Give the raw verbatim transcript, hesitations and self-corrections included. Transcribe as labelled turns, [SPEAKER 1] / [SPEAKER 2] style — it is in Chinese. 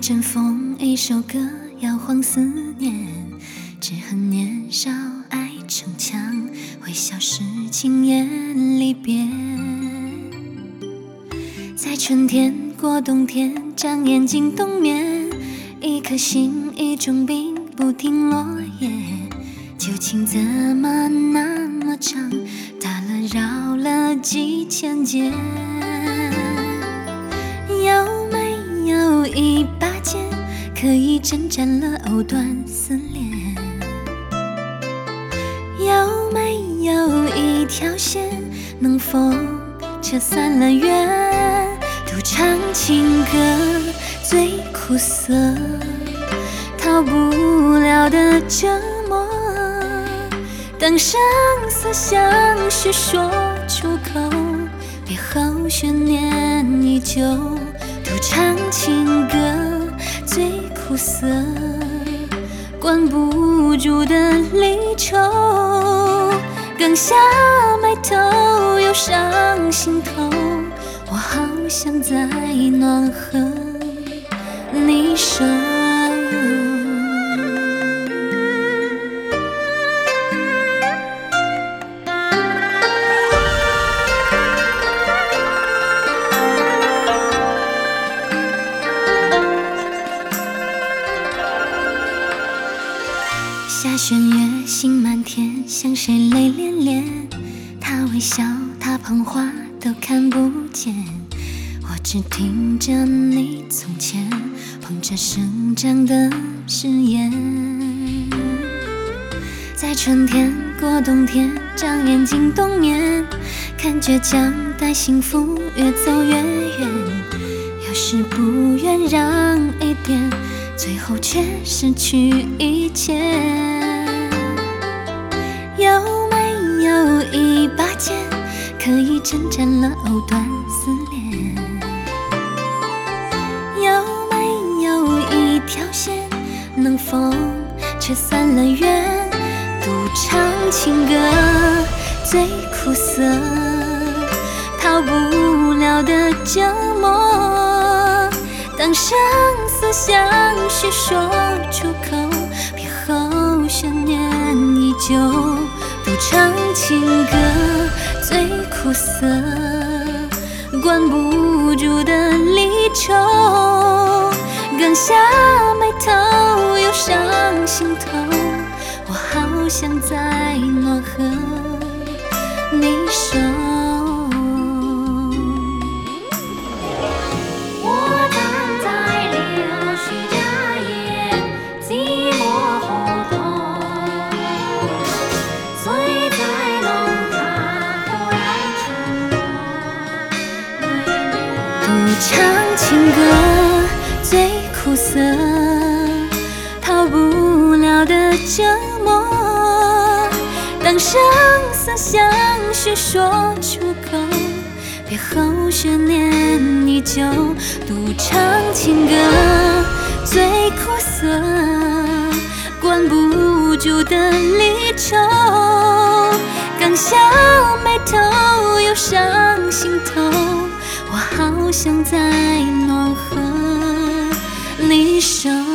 [SPEAKER 1] 阵风，一首歌摇晃思念，只恨年少爱逞强，会消失轻言离别。在春天过冬天，将眼睛冬眠，一颗心一种病不停落叶，旧情怎么那么长，打了绕了几千结。有没有一把剑，可以挣扎了藕断丝连？有没有一条线，能否扯散了缘？独唱情歌最苦涩，逃不了的折磨。当生死相许说出口，别后悬念依旧。独唱情歌最苦涩，关不住的离愁。刚下眉头又上心头，我好想再暖和你手。下弦月，星满天，向谁泪涟涟？他微笑，他捧花，都看不见。我只听着你从前捧着生长的誓言。在春天过冬天，将眼睛冬眠，看倔强待幸福越走越远。有时不愿让一点，最后却失去一切。有没有一把剑，可以挣扎了藕断丝连？有没有一条线，能否扯散了缘？独唱情歌最苦涩，逃不了的折磨。当生死相许说出口，别后悬念依旧。独唱情歌最苦涩，关不住的离愁。刚下眉头又上心头，我好想再暖和你手。独唱情歌最苦涩，逃不了的折磨。当生死相许说出口，别后悬念依旧。独唱情歌最苦涩，关不住的离愁。刚下眉头又上心头，我好想再暖和你手。